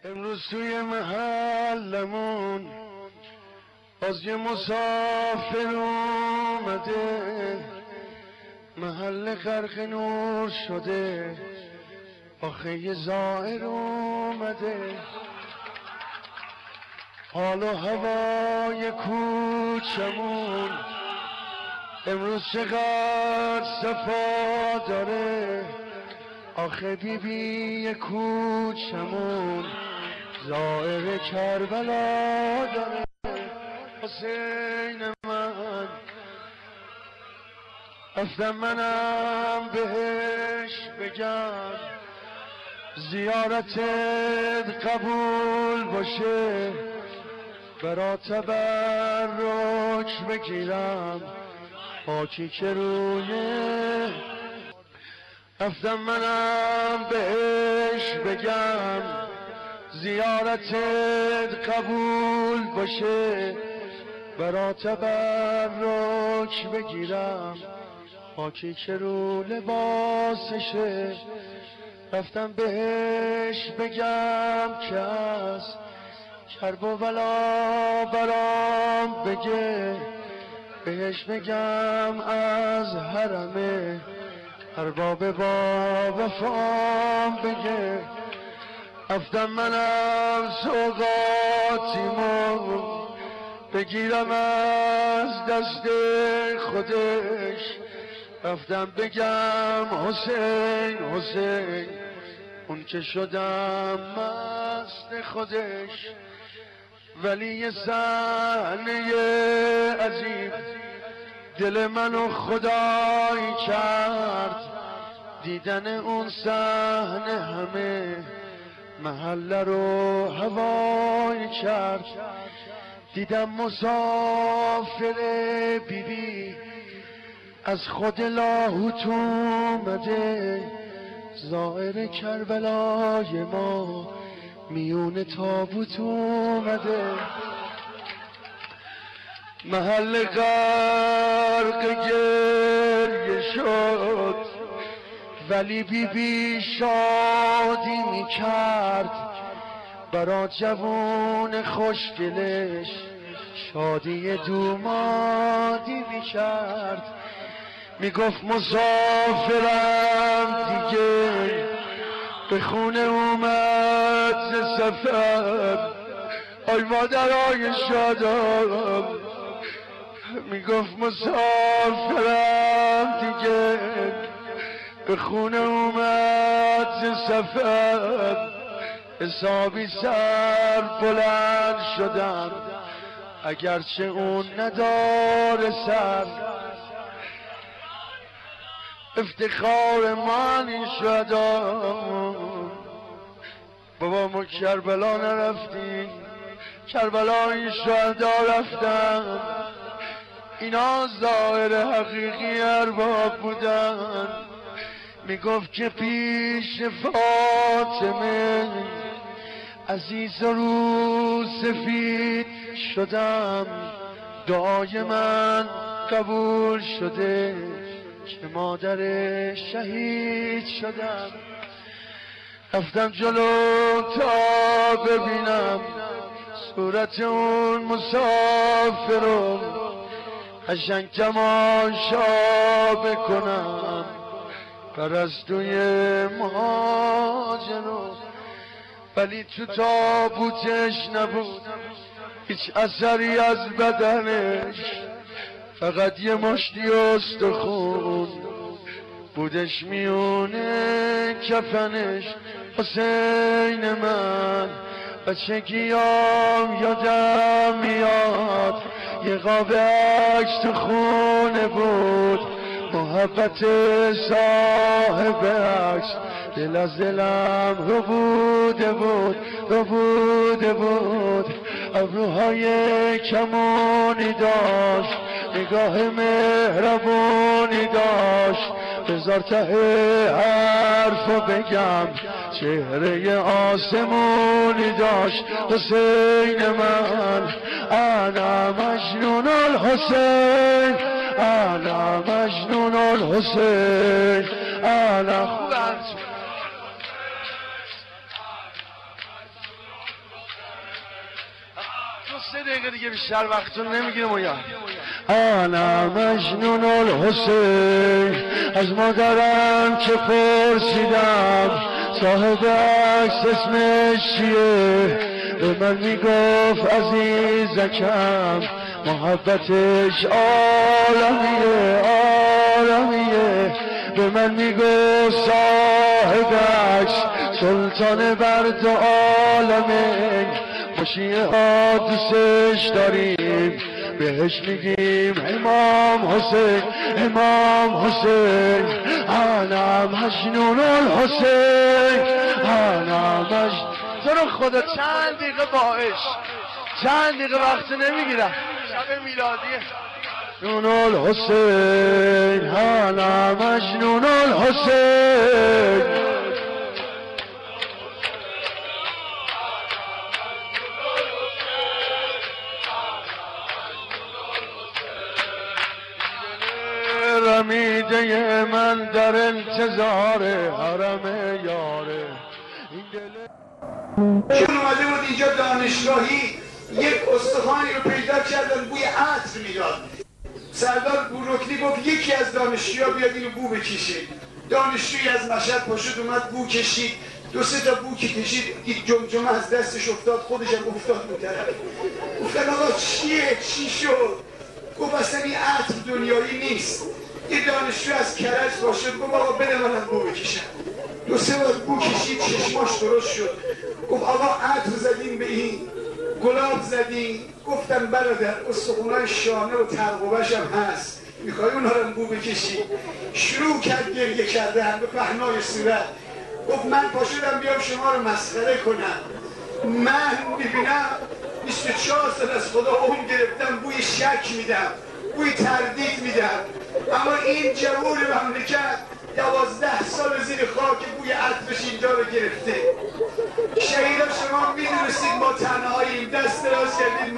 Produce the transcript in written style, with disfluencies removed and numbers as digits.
امروز توی محلمون باز یه مسافر اومده، محل غرق نور شده، آخه یه زائر اومده. حال و هوای کوچمون امروز چقدر صفا داره، آخه بیبی کوچمون زائر کربلا داره. حسین من رفتم منم بهش بگم زیارتت قبول باشه، برا تبرک بگیرم خاکی که روی. رفتم منم بهش بگم زیارتت قبول باشه، برا تبرک بگیرم خاکی که رو لباسشه. رفتم بهش بگم که از کرب و بلا برام بگه، بهش بگم از حرمه ارباب با وفام بگه. رفتم منم سوغاتیمو بگیرم از دست خودش، رفتم بگم حسین حسین اون که شدم مست خودش. ولی یه صحنه عجیب دل منو خدای کرد، دیدن اون صحنه همه محله رو هوای کرد. دیدم مسافر بیبی از خود لاهوت اومده، زائر کربلای ما میون تابوت اومده. محل غرق گریه شد ولی بیبی شادی میکرد، برا جوون خوشگلش شادی دومادی میکرد. میگفت مسافرم دیگه به خونه اومد ز سفر، آی مادرای شادم. میگفت مسافرم دیگه به خونه اومد ز سفر، حسابی سر بلند شدم اگرچه اون نداره سر. افتخار من شدم بابا ما کربلا نرفتیم، کربلای شهدا رفتن، اینا ظاهر حقیقی ارباب بودن. میگفت که پیش فاطمه عزیز رو سفید شدم، دعای من قبول شده که مادر شهید شدم. رفتم جلو تا ببینم صورت اون مسافر رو، قشنگ تماشا بکنم پرستوی مهاجر رو. ولی تو تابوتش نبود هیچ اثری از بدنش، فقط یه مشتی استخون بودش میونه کفنش. حسین من بچگیام یادم میاد، یه قاب عکس تو خونه بود، محبت صاحب عکس دل از دلم رو بوده بود، رو بوده بود. ابروهای کمونی داشت، نگاه مهربونی داشت، بذار ته حرفو بگم چهره آسمونی داشت. حسین من انا مجنون الحسین، انا مجنون الحسین، انا 3 دقیقه دیگه بیشتر وقتون نمیگیرم. یا انا مجنون الحسین، از مادرم که پرسیدم صاحب عکس اسمش چیه، به من میگفت عزیزکم محبتش عالمیه عالمیه، به من میگفت صاحب عکس سلطان بر دو عالمه، ما شیعه ها دوستش داریم بهش میگیم امام حسین امام حسین. انا مجنون الحسین انا مجنون. تو خدا چند دقیقه باش، چند دقیقه وقت نمیگیرم، شب میلادیه. مجنون الحسین انا مجنون الحسین. رمیده من در انتظار حرم یاره. چون اومده بود اینجا دانشگاهی یک استخوانی رو پیدا کردن بوی عطر میداد. سردار بورکنی گفت یکی از دانشجوها بیاد اینو بو بکشه. دانشجویی از مشهد پاشد اومد بو کشید، 2-3 تا بو کشید، دید جمجمه از دستش افتاد، خودش هم افتاد اون طرف. گفتن آقا چیه؟ چی شد؟ گفت اصلا این عطر دنیایی نیست. یه دانشجو از کرج باشد گفت آقا بده منم بو بکشم. 2-3 بار بو کشید، چشماش درست شد. گفت آقا عطر زدیم به این، گلاب زدیم. گفتم برادر استخونای شانه و ترقوبش هم هست، میخوای اونها رو بو بکشی؟ شروع کرد گریه کردن به پهنای صورت. گفت من پاشدم بیام شما رو مسخره کنم. من میبینم 24 سال از خدا اون گرفتم، بوی شک میدم، بوی تردید میدم، اما این جوور مملکت 12 سال زیر خاک بوی عطرش اینجا رو گرفته. شهیدا شما میدونستید ما تنهاییم، دست دراز کردید